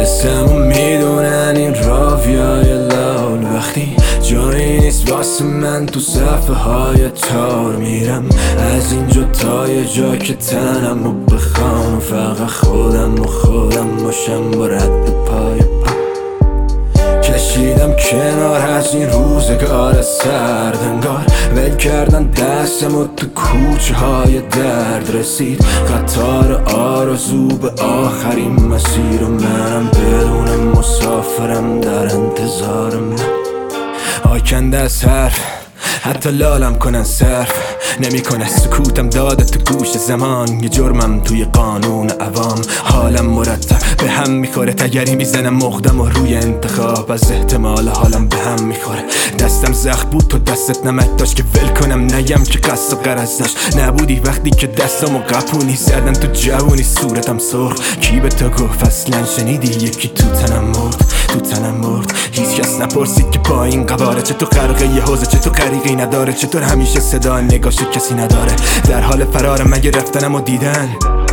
قسمو میدونن این راویای لال، وقتی جایی نیست واسه من تو صفحه های تار میرم از اینجا تا یه جا که تنمو بخوان و فقط خودم باشم با رد پای پا. کشیدم کنار از این روزگار سرد، انگار ول کردن دستمو تو کوچه های درد. رسید قطار آرزو به آخرین مسیر و منم بدون مسافرم در انتظار من. آکنده از حرف حتی لالم کنن صرف نمیکنه، سکوتم داده تو گوش زمان، یه جرمم توی قانون عوام. حالم مرتب به هم میخوره، تگری میزنم مقدم و روی انتخاب، از احتمال حالم به هم میخوره. دستم زخم بود تو دستت نمک داشت که ول کنم نگم که قصد و غرض داشت. نبودی وقتی که دستمو قپونی زدن تو جوونی، صورتم سرخ. کی به تو گفت اصلا شنیدی یکی تو تنم مرد؟ هیچ کس نپرسید که با این قواره چطور غرقه یه حوزه، چطور غریقی نداره، چطور همیشه صدا نگاش کسی نداره. در حال فرار مگه رفتنم و دیدن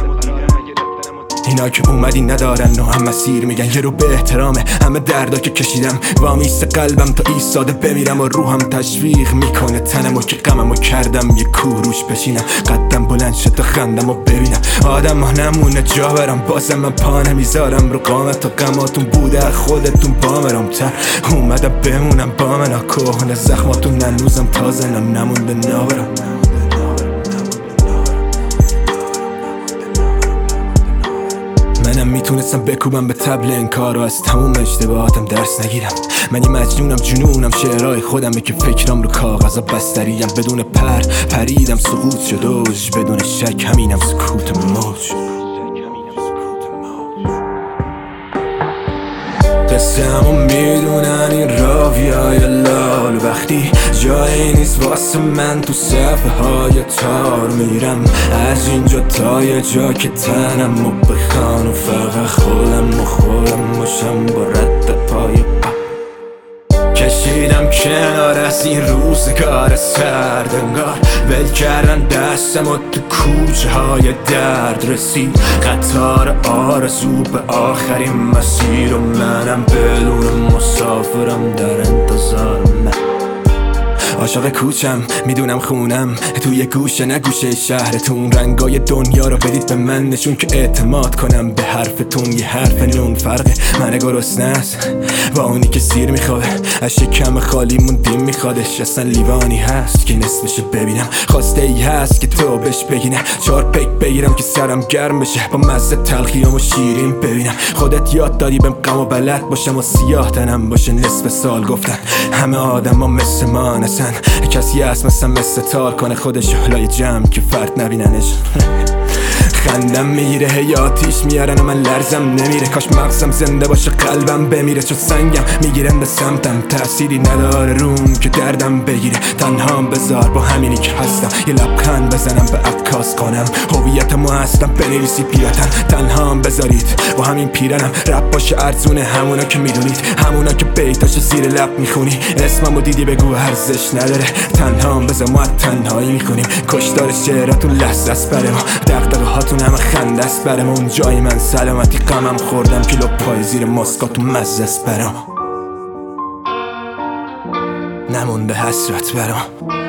اینا که اومدی ندارن و هم مسیر میگن. یه رو به احترامه همه دردا که کشیدم، وامیست قلبم تا ایستاده بمیرم و روحم تشویق میکنه تنمو که غممو کردم یه کوروش بشینم. قدم بلند شد تا خندمو ببینم، آدم ها نمونه جا برم، بازم من پا نمیذارم رو قامت و غماتون بوده خودتون بامرم تر. اومدم بمونم با من کهنه زخماتون هنوزم تازه نمونده ناورم. منم میتونستم بکوبم به طبل انکار و از تموم اشتباهاتم درس نگیرم. منی مجنونم جنونم شعرهای خودمه که فکرام رو کاغذ بستریم. بدون پریدم سقوط شد اوج، بدون شک همینم سکوت موج. قسمو میدونن این راویای لال، وقتی جایی نیست واسه من تو صفحه های تار میرم از اینجا تا یه جا که تنمو بخوان و فقط خودم باشم با رد پای پا. کشیدم کنار از این روزگار سرد، انگار ول کردن دستمو تو کوچه های درد. رسید قطار آرزو به آخرین مسیر و منم بدون مسافرم در انتظار من. عاشق کوچم میدونم خونم توی گوشه نگوشه شهرتون. رنگای دنیا رو بدید به من نشون که اعتماد کنم به حرفتون. یه حرف نون فرقه من گرسنه است با اونی که سیر میخوابه، از شکم خالی موندیم میخوادش. اصلا لیوانی هست که نصفش ببینم، خواسته ای هست که تو بهش بگینه. 4 پیک بگیرم که سرم گرم بشه، با مزه تلخیام و شیرین ببینم. خودت یاد دادی بهم غم و بلد باشم و سیاه تنم باشه. نصف سال گفتن همه آدم ها مثل ما نسن، کسی هست مثل تار کنه خودش لای جمع که فرد نبیننش. خندم میگیره هی آتیش میارن و من لرزم نمیره. کاش مغزم زنده باشه قلبم بمیره، چون سنگم میگیرن به سمتم. تأثیری نداره روم که دردم بگیره، تنهام بذار با همینی که هستم. یه لبخند بزنم به عکاس کنم، هویتمو هستم بنویسی پیرتن. تنهام بذارید با همین پیرنم، رپ باشه ارزونه همونا که میدونید، همونا که بیتاشو زیر لب میخونی. اسممو دیدی بگو ارزش نداره، تنهام بذار ما تنهایی میخونیم. کشتار شعراتون لحظه است برای ما، دغدغه هاتون همه خنده است برای ما. اون جای من سلامتی غمم خوردم، کیلو پای زیر مسکاتو مزه است برام، نمونده حسرت برام.